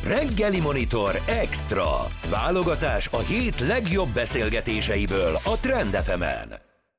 Reggeli Monitor Extra. Válogatás a hét legjobb beszélgetéseiből a Trend FM-en.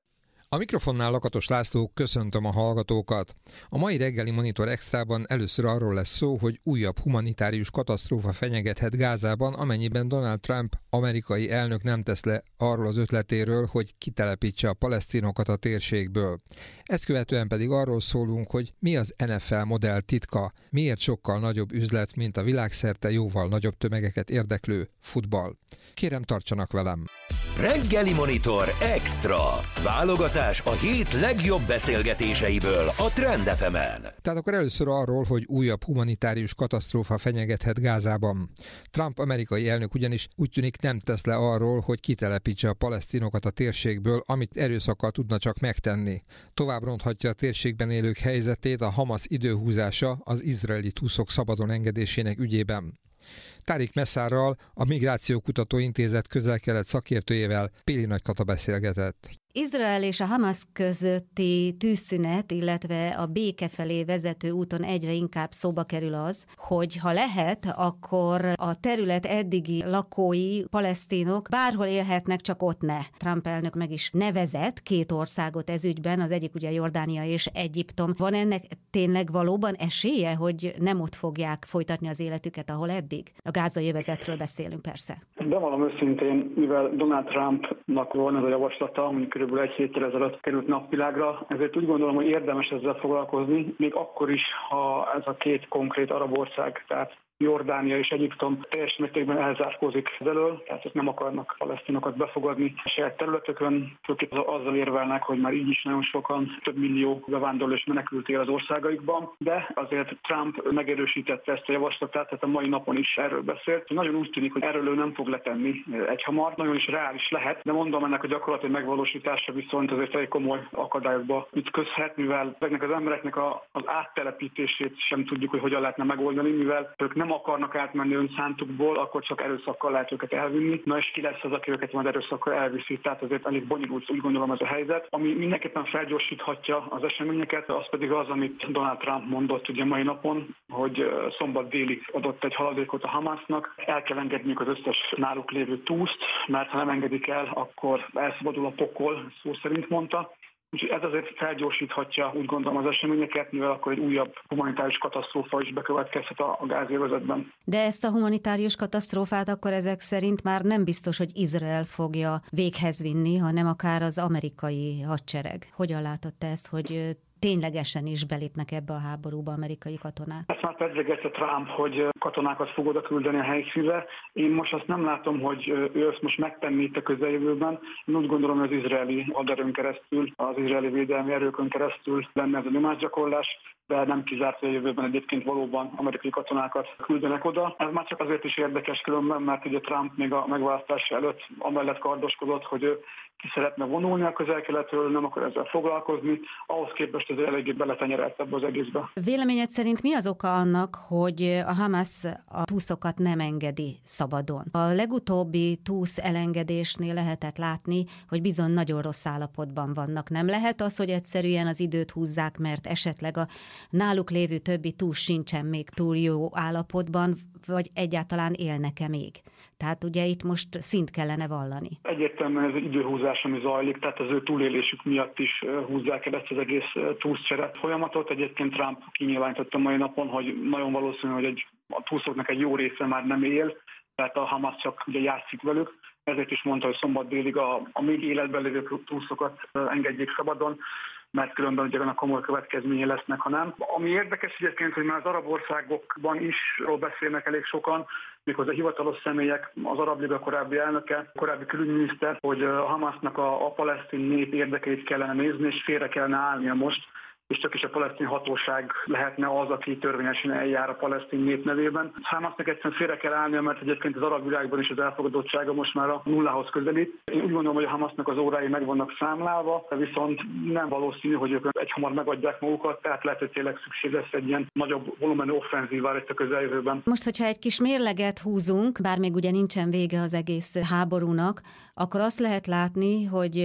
A mikrofonnál Lakatos László, köszöntöm a hallgatókat. A mai Reggeli Monitor Extrában először arról lesz szó, hogy újabb humanitárius katasztrófa fenyegethet Gázában, amennyiben Donald Trump amerikai elnök nem tesz le arról az ötletéről, hogy kitelepítse a palesztinokat a térségből. Ezt követően pedig arról szólunk, hogy mi az NFL modell titka, miért sokkal nagyobb üzlet, mint a világszerte jóval nagyobb tömegeket érdeklő futball. Kérem, tartsanak velem! Reggeli Monitor Extra. Válogatás a hét legjobb beszélgetéseiből a Trend FM-en. Tehát akkor először arról, hogy újabb humanitárius katasztrófa fenyegethet Gázában. Trump amerikai elnök ugyanis úgy tűnik nem tesz le arról, hogy kitelepítse a palesztinokat a térségből, amit erőszakkal tudna csak megtenni. Tovább ronthatja a térségben élők helyzetét a Hamas időhúzása az izraeli túszok szabadon engedésének ügyében. Tárik Messzárral, a Migrációkutató Intézet Közel-Kelet szakértőjével Péli Nagykata beszélgetett. Izrael és a Hamas közötti tűzszünet, illetve a béke felé vezető úton egyre inkább szóba kerül az, hogy ha lehet, akkor a terület eddigi lakói, palesztinok bárhol élhetnek, csak ott ne. Trump elnök meg is nevezett két országot ez ügyben, az egyik ugye Jordánia és Egyiptom. Van ennek tényleg valóban esélye, hogy nem ott fogják folytatni az életüket, ahol eddig? A gázai övezetről beszélünk persze. Bevallom őszintén, mivel Donald Trumpnak van ez a javaslata, ami körülbelül egy héttel ezelőtt került napvilágra, ezért úgy gondolom, hogy érdemes ezzel foglalkozni, még akkor is, ha ez a két konkrét arab ország, tehát Jordánia és Egyiptom teljes mértékben elzárkózik elől, tehát ők nem akarnak palesztinokat befogadni a saját területükön, főként azzal érvelnek, hogy már így is nagyon sokan, több millió bevándorló és menekült él az országaikban, de azért Trump megerősítette ezt a javaslatát, tehát a mai napon is erről beszélt. Nagyon úgy tűnik, hogy erről ő nem fog letenni egyhamar, nagyon is reális lehet, de mondom, ennek a gyakorlati megvalósítása viszont azért egy komoly akadályokba ütközhet, mivel ezeknek az embereknek az áttelepítését sem tudjuk, hogy hogyan lehetne megoldani, mivel ők nem akarnak átmenni önszántukból, akkor csak erőszakkal lehet őket elvinni. Na és ki lesz az, aki őket majd erőszakkal elviszi, tehát azért elég bonyolult, úgy gondolom, ez a helyzet. Ami mindenképpen felgyorsíthatja az eseményeket, az pedig az, amit Donald Trump mondott ugye mai napon, hogy szombat délig adott egy haladékot a Hamasnak. El kell engedniük az összes náluk lévő túszt, mert ha nem engedik el, akkor elszabadul a pokol, szó szerint mondta. Úgyhogy ez azért felgyorsíthatja, úgy gondolom, az eseményeket, mivel akkor egy újabb humanitárius katasztrófa is bekövetkezhet a gázai övezetben. De ezt a humanitárius katasztrófát akkor ezek szerint már nem biztos, hogy Izrael fogja véghez vinni, hanem akár az amerikai hadsereg. Hogyan látod te ezt, hogy ténylegesen is belépnek ebbe a háborúba amerikai katonák? Ezt már pedzegetett Trump, hogy katonákat fog oda küldeni a helyszínre. Én most azt nem látom, hogy ő ezt most megtenni itt a közeljövőben. Én úgy gondolom, hogy az izraeli haderőn keresztül, az izraeli védelmi erőkön keresztül lenne ez a nyomásgyakorlás, de nem kizárt, hogy a jövőben egyébként valóban amerikai katonákat küldenek oda. Ez már csak azért is érdekes különben, mert ugye Trump még a megválasztása előtt amellett kardoskodott, hogy ő ki szeretne vonulni a közel-keletről, nem akar ezzel foglalkozni, ahhoz képest ez eléggé beletenyerelt ebbe az egészbe. Véleményed szerint mi az oka annak, hogy a Hamas a túszokat nem engedi szabadon? A legutóbbi túsz elengedésnél lehetett látni, hogy bizony nagyon rossz állapotban vannak. Nem lehet az, hogy egyszerűen az időt húzzák, mert esetleg a náluk lévő többi túsz sincsen még túl jó állapotban, vagy egyáltalán élnek-e még? Tehát ugye itt most szint kellene vallani. Egyértelműen ez egy időhúzás, ami zajlik, tehát az ő túlélésük miatt is húzzák el ezt az egész túszcsere folyamatot. Egyébként Trump kinyilvánította mai napon, hogy nagyon valószínű, hogy a túszoknak egy jó része már nem él, tehát a Hamas csak ugye játszik velük. Ezért is mondta, hogy szombat délig a még életben lévő túszokat engedjék szabadon, mert különben ugye a komoly következménye lesznek, ha nem. Ami érdekes egyébként, hogy már az arab országokban is beszélnek elég sokan, méghozzá hivatalos személyek, az Arab Liga korábbi elnöke, korábbi külügyminiszter, hogy a Hamasnak a palesztin nép érdekeit kellene nézni, és félre kellene állnia most, és csak is a palesztin hatóság lehetne az, aki törvényesen eljár a palesztin nép nevében. Hamasnak egyszerűen félre kell állnia, mert egyébként az arab világban is az elfogadottsága most már a nullához közelít. Én úgy gondolom, hogy a Hamasnak az órái meg vannak számlálva, viszont nem valószínű, hogy ők egyhamar megadják magukat, tehát lehet, hogy tényleg szükség lesz egy ilyen nagyobb volumenű offenzívára itt a közeljövőben. Most, hogyha egy kis mérleget húzunk, bár még ugye nincsen vége az egész háborúnak, akkor azt lehet látni, hogy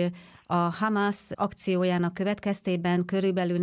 A Hamas akciójának következtében körülbelül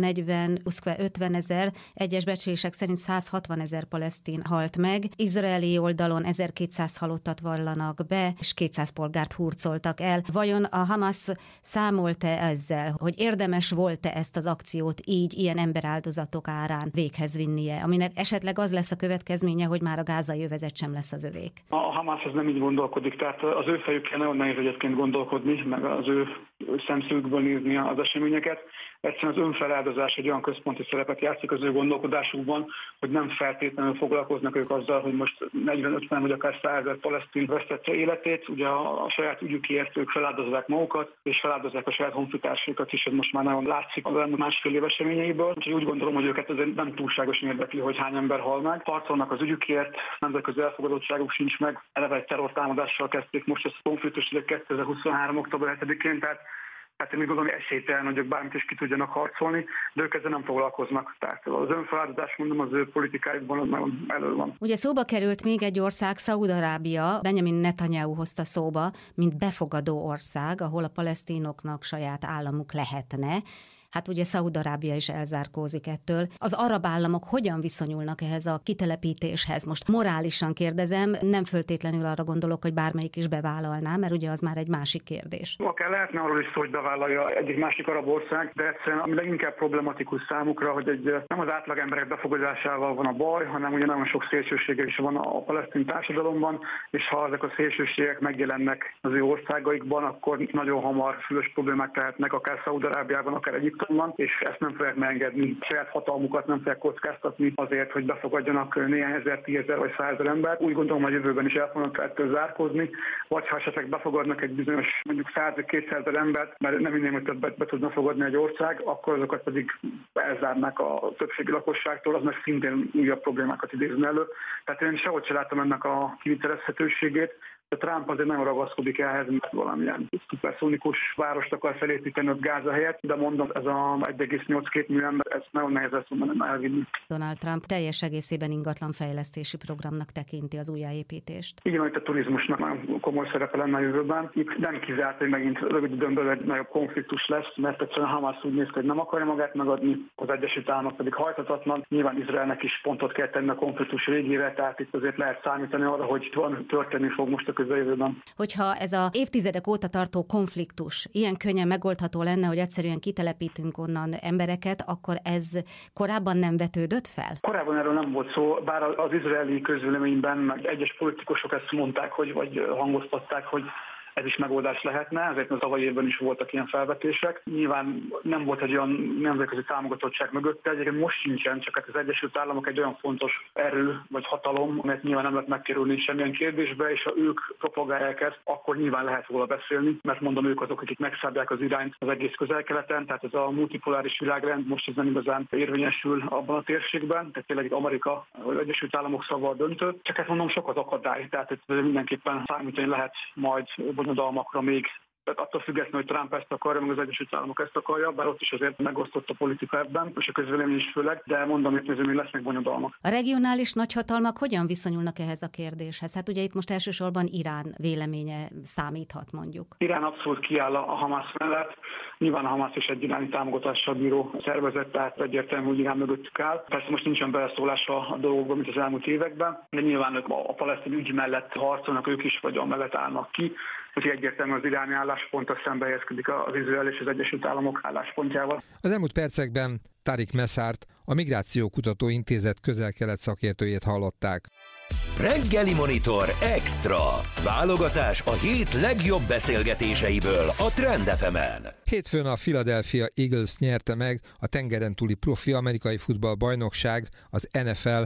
40-50 ezer, egyes becslések szerint 160 ezer palesztin halt meg. Izraeli oldalon 1200 halottat vallanak be, és 200 polgárt hurcoltak el. Vajon a Hamas számolt-e ezzel, hogy érdemes volt-e ezt az akciót így, ilyen emberáldozatok árán véghez vinnie, aminek esetleg az lesz a következménye, hogy már a gázai övezet sem lesz az övék? A Hamas ez nem így gondolkodik, tehát az ő fejükkel nagyon nehéz egyébként gondolkodni, meg az ő szemszögükből nézni az eseményeket. Egyszerűen az önfeláldozás egy olyan központi szerepet játszik az ő gondolkodásukban, hogy nem feltétlenül foglalkoznak ők azzal, hogy most 40-50 vagy akár 100 000 palesztin vesztette életét. Ugye a saját ügyükért ők feláldozzák magukat, és feláldozzák a saját honfitársaikat is, ez most már nagyon látszik az elmúlt másfél év eseményeiből. Úgyhogy úgy gondolom, hogy őket azért nem túlságosan érdekli, hogy hány ember hal meg. Harcolnak az ügyükért, nemzetközi elfogadottságuk sincs meg. Eleve egy terrortámadással kezdték most ezt a konfliktust 2023. október 7-én, tehát én úgy gondolom, hogy esélytelen, hogy ők bármit is ki tudjanak harcolni, de ők ezzel nem foglalkoznak. Tehát az önfeláldozás, mondom, az ő politikájukban nagyon elő van. Ugye szóba került még egy ország, Szaúd-Arábia, Benjamin Netanyahu hozta szóba, mint befogadó ország, ahol a palesztinoknak saját államuk lehetne. Hát ugye Szaúd-Arábia is elzárkózik ettől. Az arab államok hogyan viszonyulnak ehhez a kitelepítéshez? Most morálisan kérdezem, nem föltétlenül arra gondolok, hogy bármelyik is bevállalná, mert ugye az már egy másik kérdés. Akár lehetne arról is szó, hogy bevállalja egyik másik arab ország, de egyszerűen ami leginkább problematikus számukra, hogy nem az átlag emberek befogadásával van a baj, hanem ugye nagyon sok szélsősége is van a palesztin társadalomban, és ha ezek a szélsőségek megjelennek az ő országaikban, akkor nagyon hamar súlyos problémák lehetnek, akár Szaúd-Arábiában, akár Egyiptomban, és ezt nem fogják megengedni. Saját hatalmukat nem fogják kockáztatni azért, hogy befogadjanak néhány ezer, 10 000 vagy 100 000 embert. Úgy gondolom, hogy jövőben is el fognak ettől zárkózni, vagy ha esetleg befogadnak egy bizonyos mondjuk 100-200 000 embert, mert nem minél többet be tudna fogadni egy ország, akkor azokat pedig elzárnák a többségi lakosságtól, az meg szintén újabb problémákat idézne elő. Tehát én sehogy sem látom ennek a kivitelezhetőségét. A Trump azért nagyon ragaszkodik ehhez, mert valamilyen szuperszónikus várost akar felépíteni a Gáza helyett, de mondom, ez a 1,82 millió ember, ez nagyon nehéz lesz mondani elvinni. Donald Trump teljes egészében ingatlanfejlesztési programnak tekinti az újjáépítést. Igen, hogy a turizmusnak nagyon komoly szerepe lenne a jövőben. Itt nem kizárt, hogy megint rövid időn belül egy nagyobb konfliktus lesz, mert egyszerűen Hamas úgy néz ki, hogy nem akarja magát megadni, az Egyesült Államok pedig hajthatatlan. Nyilván Izraelnek is pontot kell tenni a konfliktus végére, tehát itt azért lehet számítani arra, hogy van történni fog most a közeljövőben. Hogyha ez az évtizedek óta tartó konfliktus ilyen könnyen megoldható lenne, hogy egyszerűen kitelepítünk onnan embereket, akkor ez korábban nem vetődött fel? Korábban erről nem volt szó, bár az izraeli közvéleményben egyes politikusok ezt mondták, vagy hangoztatták, hogy ez is megoldás lehetne, ezért a tavalyi évben is voltak ilyen felvetések. Nyilván nem volt egy olyan nemzetközi támogatottság mögötte, egyébként most sincsen, csak hát az Egyesült Államok egy olyan fontos erő vagy hatalom, amelyet nyilván nem lehet megkerülni semmilyen kérdésbe, és ha ők propagálják ezt, akkor nyilván lehet róla beszélni, mert mondom, ők azok, akik megszállják az irányt az egész Közel-Keleten, tehát ez a multipoláris világrend most ez nem igazán érvényesül abban a térségben, tehát tényleg Amerika vagy Egyesült Államok szava döntő. Csak ezt mondom, sok az akadály, tehát ez mindenképpen számítani lehet majd bonyodalmakra még. Tehát attól függetlenül, hogy Trump ezt akarja, meg az Egyesült Államok ezt akarja, bár ott is azért megosztott a politika ebben, és a közvélemény is főleg, de mondom, hogy még lesznek bonyodalmak. A regionális nagyhatalmak hogyan viszonyulnak ehhez a kérdéshez? Hát ugye itt most elsősorban Irán véleménye számíthat, mondjuk. Irán abszolút kiáll a Hamas mellett. Nyilván a Hamas is egy iráni támogatással bíró szervezet, tehát egyértelmű, hogy Irán mögöttük áll. Persze most nincsen beleszólása a dolgokban, mint az elmúlt években, de nyilván ők a palesztin ügy mellett harcolnak, ők is vagy amellett állnak ki. Úgyhogy egyértelmű az iráni állásponttal szembe helyezkedik az Izrael és az Egyesült Államok álláspontjával. Az elmúlt percekben Tariq Messárt, a Migrációkutató Intézet közel-kelet szakértőjét hallották. Reggeli Monitor Extra. Válogatás a hét legjobb beszélgetéseiből a Trend FM-en. Hétfőn a Philadelphia Eagles nyerte meg a tengeren túli profi amerikai futballbajnokság, az NFL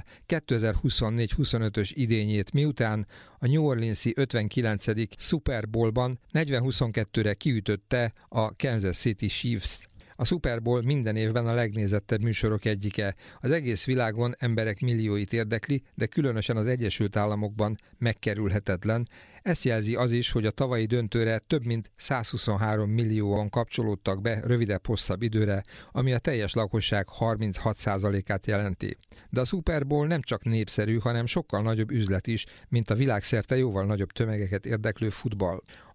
2024-25-ös idényét, miután a New Orleans-i 59. Super Bowl-ban 40-22-re kiütötte a Kansas City Chiefs. A Super Bowl minden évben a legnézettebb műsorok egyike. Az egész világon emberek millióit érdekli, de különösen az Egyesült Államokban megkerülhetetlen. Ezt jelzi az is, hogy a tavalyi döntőre több mint 123 millióan kapcsolódtak be rövidebb-hosszabb időre, ami a teljes lakosság 36%-át jelenti. De a Super Bowl nem csak népszerű, hanem sokkal nagyobb üzlet is, mint a világszerte jóval nagyobb tömegeket érdeklő futball.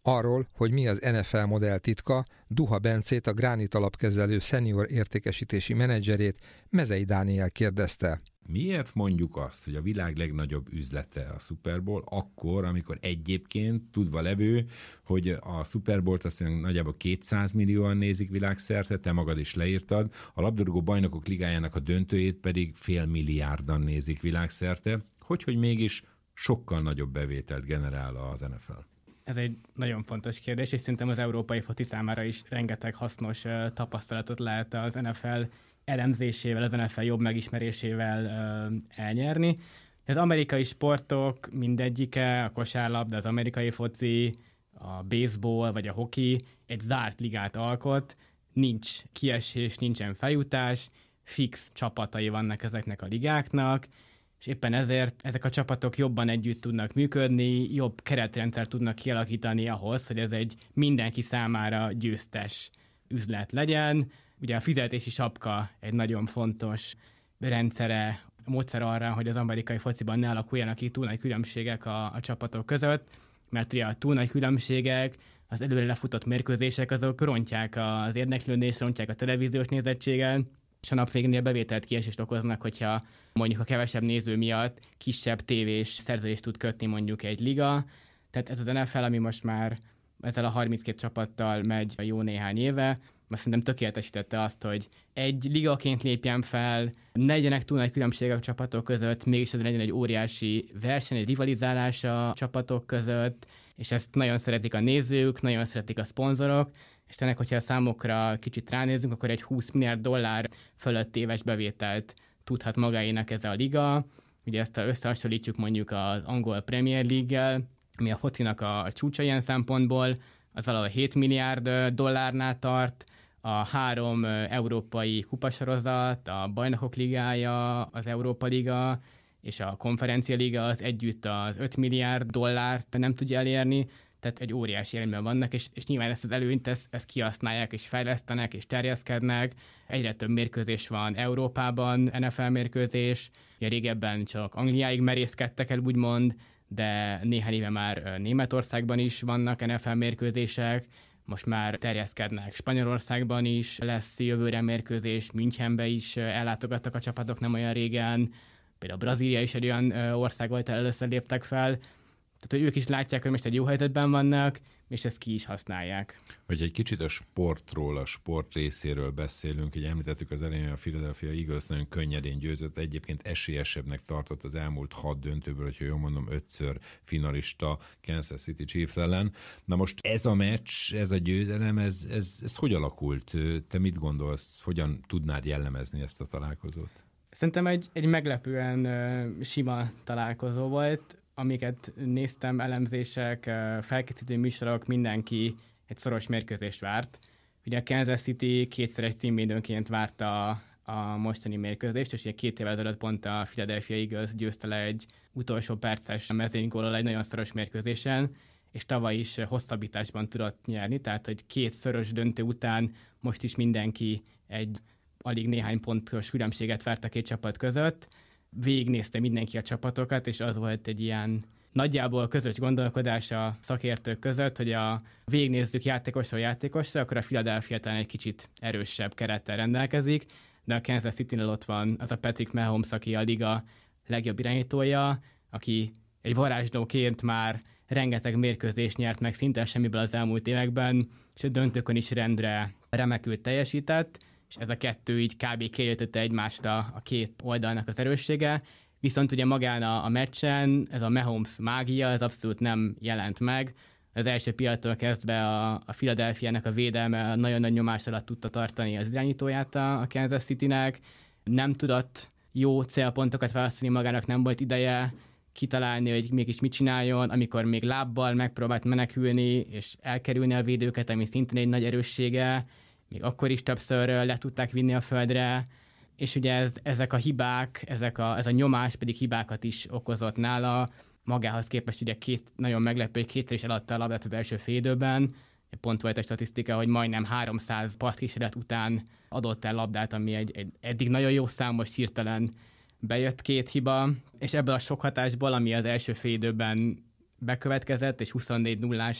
Arról, hogy mi az NFL modell titka, Duha Bencét, a Gránit alapkezelő szenior értékesítési menedzserét, Mezei Dániel kérdezte. Miért mondjuk azt, hogy a világ legnagyobb üzlete a Super Bowl akkor, amikor egyébként tudva levő, hogy a Super Bowl-t azt nagyjából 200 millióan nézik világszerte, te magad is leírtad, a labdarúgó bajnokok ligájának a döntőjét pedig 500 milliárdan nézik világszerte, hogy mégis sokkal nagyobb bevételt generál az NFL. Ez egy nagyon fontos kérdés, és szerintem az európai foci számára is rengeteg hasznos tapasztalatot lehet az NFL elemzésével, az NFL jobb megismerésével elnyerni. Az amerikai sportok mindegyike, a kosárlabda, az amerikai foci, a baseball vagy a hoki egy zárt ligát alkot, nincs kiesés, nincsen feljutás, fix csapatai vannak ezeknek a ligáknak, és éppen ezért ezek a csapatok jobban együtt tudnak működni, jobb keretrendszer tudnak kialakítani ahhoz, hogy ez egy mindenki számára győztes üzlet legyen. Ugye a fizetési sapka egy nagyon fontos rendszere, módszer arra, hogy az amerikai fociban ne alakuljanak ki túl nagy különbségek a csapatok között, mert ugye a túl nagy különbségek, az előre lefutott mérkőzések, azok rontják az érdeklődést, rontják a televíziós nézettséget, és a nap végénél bevételt kiesést okoznak, hogyha mondjuk a kevesebb néző miatt kisebb tévés szerződést tud kötni mondjuk egy liga. Tehát ez az NFL, ami most már ezzel a 32 csapattal megy jó néhány éve, most szerintem tökéletesítette azt, hogy egy ligaként lépjen fel, ne legyenek túl nagy különbségek a csapatok között, mégis ez legyen egy óriási verseny, egy rivalizálás a csapatok között, és ezt nagyon szeretik a nézők, nagyon szeretik a szponzorok, és ennek, hogyha a számokra kicsit ránézünk, akkor egy 20 milliárd dollár fölött éves bevételt tudhat magáénak ez a liga. Ugye ezt összehasonlítjuk mondjuk az angol Premier League-gel, ami a focinak a csúcsa ilyen szempontból, az valahol 7 milliárd dollárnál tart, a 3 európai kupasorozat, a Bajnokok Ligája, az Európa Liga és a Konferencia Liga az együtt az 5 milliárd dollárt nem tudja elérni, tehát egy óriási előnyben vannak, és nyilván ezt az előnyt ezt kihasználják, és fejlesztenek, és terjeszkednek. Egyre több mérkőzés van Európában, NFL mérkőzés, ugye régebben csak Angliáig merészkedtek el, úgymond, de néhány éve már Németországban is vannak NFL mérkőzések, most már terjeszkednek Spanyolországban is, lesz jövőre mérkőzés, Münchenbe is ellátogattak a csapatok nem olyan régen, például Brazília is egy olyan ország volt, először léptek fel, tehát hogy ők is látják, hogy most egy jó helyzetben vannak, és ezt ki is használják. Hogy egy kicsit a sportról, a sport részéről beszélünk, így említettük az elején, a Philadelphia Eagles nagyon könnyedén győzött, egyébként esélyesebbnek tartott az elmúlt 6 döntőből, hogyha jól mondom, 5-ször finalista Kansas City Chiefs ellen. Na most ez a meccs, ez a győzelem, ez hogy alakult? Te mit gondolsz, hogyan tudnád jellemezni ezt a találkozót? Szerintem egy meglepően sima találkozó volt, amiket néztem, elemzések, felkészítő műsorok, mindenki egy szoros mérkőzést várt. Ugye a Kansas City kétszeres címvédőnként várta a mostani mérkőzést, és ugye 2 évvel ezelőtt pont a Philadelphia Eagles győzte le egy utolsó perces mezőnygóllal egy nagyon szoros mérkőzésen, és tavaly is hosszabbításban tudott nyerni, tehát hogy 2 szoros döntő után most is mindenki egy alig néhány pontos különbséget várt a 2 csapat között. Végignézte mindenki a csapatokat, és az volt egy ilyen nagyjából közös gondolkodás a szakértők között, hogy végignézzük játékosra, akkor a Philadelphia talán egy kicsit erősebb kerettel rendelkezik, de a Kansas City-nél ott van az a Patrick Mahomes, aki a liga legjobb irányítója, aki egy varázslóként már rengeteg mérkőzést nyert meg szinte semmiből az elmúlt években, és a döntőkön is rendre remekül teljesített, és ez a kettő így kb. Kiegyenlítette egymást a 2 oldalnak az erőssége, viszont ugye magán a meccsen ez a Mahomes mágia, ez abszolút nem jelent meg. Az első pillanattól kezdve a Philadelphia-nek a védelme nagyon nagy nyomás alatt tudta tartani az irányítóját a Kansas City-nek, nem tudott jó célpontokat választani magának, nem volt ideje kitalálni, hogy mégis mit csináljon, amikor még lábbal megpróbált menekülni és elkerülni a védőket, ami szintén egy nagy erőssége, még akkor is többször le tudták vinni a földre, és ugye ezek a hibák, ez a nyomás pedig hibákat is okozott nála. Magához képest ugye nagyon meglepő, hogy 2-szer is eladta a labdát az első fél időben. Pont volt egy statisztika, hogy majdnem 300 partkísérlet után adott el labdát, ami egy eddig nagyon jó szám, most hirtelen bejött 2 hiba, és ebből a sok hatásból, ami az első fél időben bekövetkezett, és 24-0-ás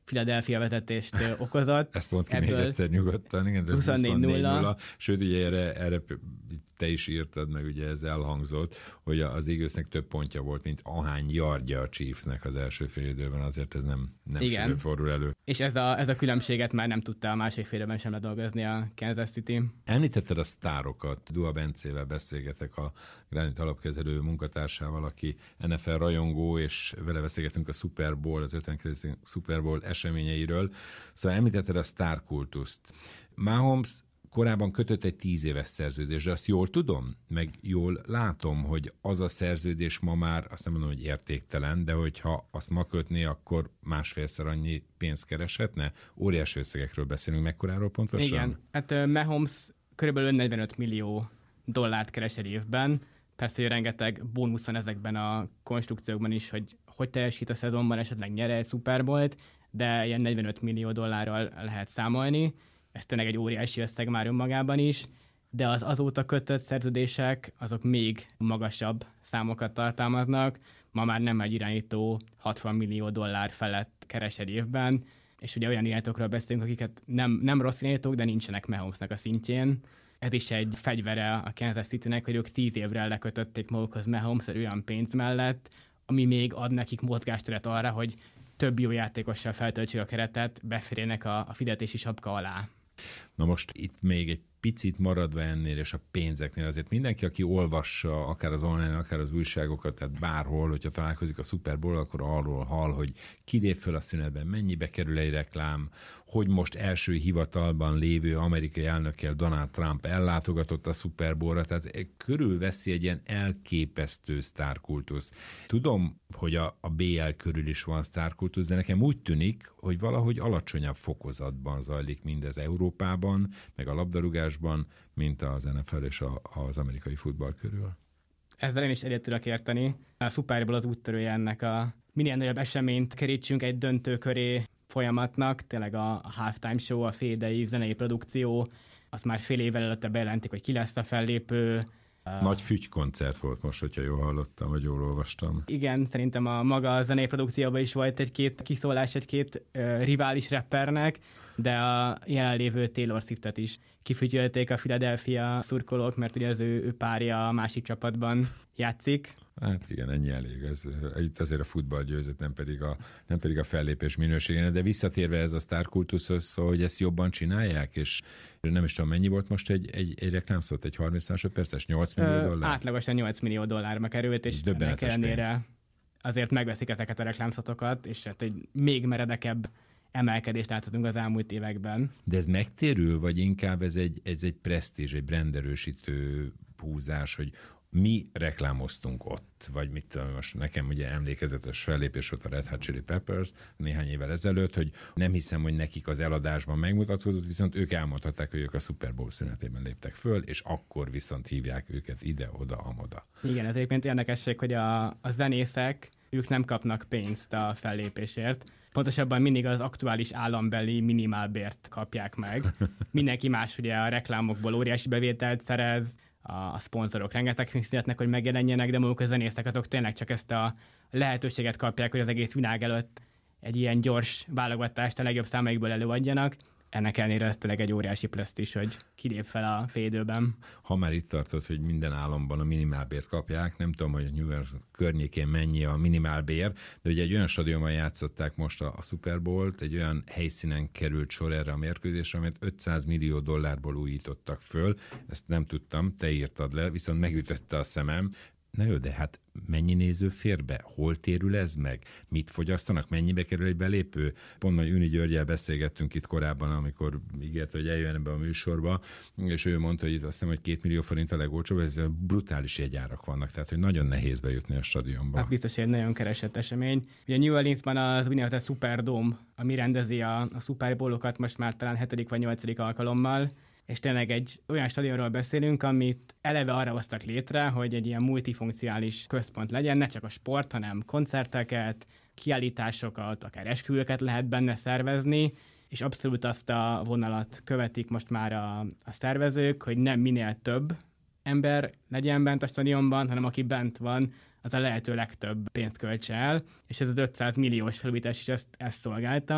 Philadelphia vezetést okozott. Ezt mondd ki még egyszer nyugodtan, igen, 24-0. Sőt, ugye erre te is írtad, meg ugye ez elhangzott, hogy az Eaglesnek több pontja volt, mint ahány yardja a Chiefsnek az első félidőben, azért ez nem sűrűn fordul elő. És ez a különbséget már nem tudta a másik félidőben sem ledolgozni a Kansas City. Említetted a sztárokat, Dua Bencével beszélgetek, a Granit alapkezelő munkatársával, aki NFL rajongó, és vele beszélgetünk a Super Bowl, az 59. Super Bowl eseményeiről. Szóval említetted a sztárkultuszt. Mahomes korábban kötött egy 10 éves szerződést, de azt jól tudom, meg jól látom, hogy az a szerződés ma már, azt nem mondom, hogy értéktelen, de hogyha azt ma kötné, akkor másfélszer annyi pénzt kereshetne? Óriási összegekről beszélünk, mekkoráról pontosan? Igen, hát Mahomes körülbelül 45 millió dollárt keres egy évben, persze, hogy rengeteg bónusz van ezekben a konstrukciókban is, hogy teljesít a szezonban, esetleg nyere egy Super Bowl-t, de ilyen 45 millió dollárral lehet számolni. Ez tényleg egy óriási összeg már önmagában is, de az azóta kötött szerződések, azok még magasabb számokat tartalmaznak. Ma már nem egy irányító 60 millió dollár felett keres egy évben, és ugye olyan irányítókról beszélünk, akiket nem rossz irányítók, de nincsenek Mahomesnak a szintjén. Ez is egy fegyvere a Kansas Citynek, hogy ők 10 évre lekötötték magukhoz Mahomes olyan pénz mellett, ami még ad nekik mozgásteret arra, hogy több jó játékossal feltöltsék a keretet, beférjenek a fizetési sapka alá. Na most itt még egy picit maradva ennél és a pénzeknél, azért mindenki, aki olvassa akár az online, akár az újságokat, tehát bárhol, hogyha találkozik a Super Bowl, akkor arról hall, hogy kilép föl a szünetben, mennyibe kerül egy reklám, hogy most első hivatalban lévő amerikai elnökkel Donald Trump ellátogatott a Super Bowl-ra, tehát körülveszi egy ilyen elképesztő sztárkultusz. Tudom, hogy a BL körül is van sztárkultusz, de nekem úgy tűnik, hogy valahogy alacsonyabb fokozatban zajlik mindez Európában, meg a labdarúgásban, mint az NFL és az amerikai futball körül. Ezzel én is egyet tudok érteni. A Super Bowl az úttörője ennek a minél nagyobb eseményt kerítsünk egy döntő köré folyamatnak, tényleg a halftime show, a félidei zenei produkció, azt már fél évvel előtte bejelentik, hogy ki lesz a fellépő. Nagy fügykoncert volt most, hogyha jól hallottam, vagy jól olvastam. Igen, szerintem a maga zenei produkcióban is volt egy-két kiszólás, egy-két rivális rappernek, de a jelenlévő Taylor Swiftet is kifütyölték a Philadelphia szurkolók, mert ugye az ő párja a másik csapatban játszik. Hát igen, ennyi elég. Itt azért a futball győzött, nem pedig a fellépés minőségén, de visszatérve ez a sztárkultuszhoz, szóval, hogy ezt jobban csinálják, és nem is tudom, mennyi volt most egy reklámszót, egy 30 másodperces, 8 millió dollár? Átlagosan 8 millió dollárba került, és ennek ellenére azért megveszik ezeket a reklámszotokat, és hát egy még meredekebb emelkedést láthatunk az elmúlt években. De ez megtérül, vagy inkább ez egy presztízs, egy branderősítő húzás, hogy mi reklámoztunk ott, vagy mit tudom, most nekem ugye emlékezetes fellépés volt a Red Hot Chili Peppers néhány évvel ezelőtt, hogy nem hiszem, hogy nekik az eladásban megmutatkozott, viszont ők elmondhatták, hogy ők a Super Bowl szünetében léptek föl, és akkor viszont hívják őket ide-oda, amoda. Igen, ez egyébként érdekesség, hogy a zenészek, ők nem kapnak pénzt a fellépésért, pontosabban mindig az aktuális állambeli minimálbért kapják meg. Mindenki más ugye a reklámokból óriási bevételt szerez, a szponzorok rengeteg fizetnek, hogy megjelenjenek, de maguk a zenészek azok tényleg csak ezt a lehetőséget kapják, hogy az egész világ előtt egy ilyen gyors válogatást a legjobb számaikból előadjanak. Ennek ellenére ez tényleg egy óriási presztízs, hogy kilép fel a félidőben. Ha már itt tartott, hogy minden államban a minimálbért kapják, nem tudom, hogy a New York környékén mennyi a minimálbér, de ugye egy olyan stadionban játszották most a Super Bowl-t, egy olyan helyszínen került sor erre a mérkőzésre, amit 500 millió dollárból újítottak föl. Ezt nem tudtam, te írtad le, viszont megütötte a szemem. Na jó, de hát mennyi néző fér be? Hol térül ez meg? Mit fogyasztanak? Mennyibe kerül egy belépő? Pont majd Üni Györgyel beszélgettünk itt korábban, amikor ígérte, hogy eljön ebbe a műsorba, és ő mondta, hogy azt hiszem, hogy 2 millió forint a legolcsóbb, ez brutális jegyárak vannak, tehát hogy nagyon nehéz bejutni a stadionba. Az biztos, hogy egy nagyon keresett esemény. Ugye New Orleansban az úgynevezett Superdome, ami rendezi a Super Bowl-okat most már talán 7. vagy 8. alkalommal, és tényleg egy olyan stadionról beszélünk, amit eleve arra hoztak létre, hogy egy ilyen multifunkcionális központ legyen, ne csak a sport, hanem koncerteket, kiállításokat, akár esküvőket lehet benne szervezni, és abszolút azt a vonalat követik most már a szervezők, hogy nem minél több ember legyen bent a stadionban, hanem aki bent van, az a lehető legtöbb pénzt költse el, és ez az 500 milliós felújítás is ezt szolgálta.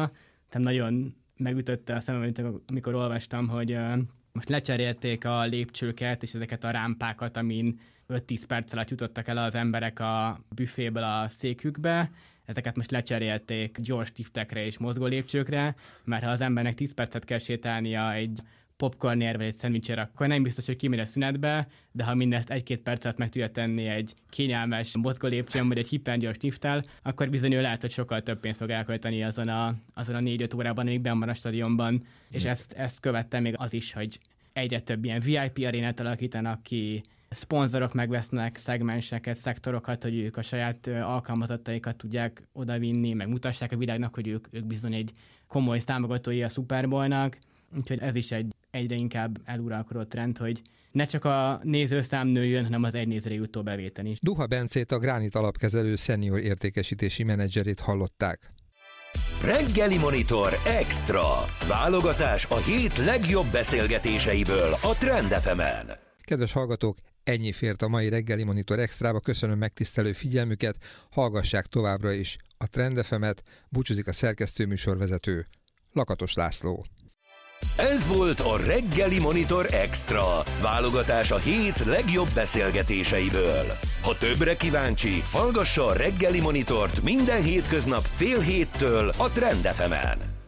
Tehát nagyon megütötte a szemem, amikor olvastam, hogy most lecserélték a lépcsőket és ezeket a rámpákat, amin 5-10 perc alatt jutottak el az emberek a büféből a székükbe. Ezeket most lecserélték gyors liftekre és mozgó lépcsőkre, mert ha az embernek 10 percet kell sétálnia egy popcornért vagy egy szendvicsért, akkor nem biztos, hogy kimegy a szünetbe, de ha mindezt 1-2 percet meg tudja tenni egy kényelmes mozgó lépcsőn, vagy egy hipergyors lifttel, akkor bizony ő lehet, hogy sokkal több pénzt fog elkölteni azon a 4-5 órában, amíg benn van a stadionban. És ezt követte még az is, hogy egyre több ilyen VIP arénát alakítanak ki, szponzorok megvesznek szegmenseket, szektorokat, hogy ők a saját alkalmazottaikat tudják odavinni, meg mutassák a világnak, hogy ők bizony egy komoly támogatói a Super Bowl-nak. Úgyhogy ez is egy egyre inkább eluralkodó trend, hogy ne csak a nézőszám nőjön, hanem az egy nézőre jutó bevétel is. Duha Bencét, a Gránit alapkezelő szenior értékesítési menedzserét hallották. Reggeli Monitor Extra. Válogatás a hét legjobb beszélgetéseiből a Trend FM-en. Kedves hallgatók, ennyi fért a mai Reggeli Monitor Extrába. Köszönöm megtisztelő figyelmüket, hallgassák továbbra is a Trend FM-et. Búcsúzik a szerkesztőműsorvezető, Lakatos László. Ez volt a Reggeli Monitor Extra. Válogatás a hét legjobb beszélgetéseiből. Ha többre kíváncsi, hallgassa a Reggeli Monitort minden hétköznap 6:30 a Trend FM-en.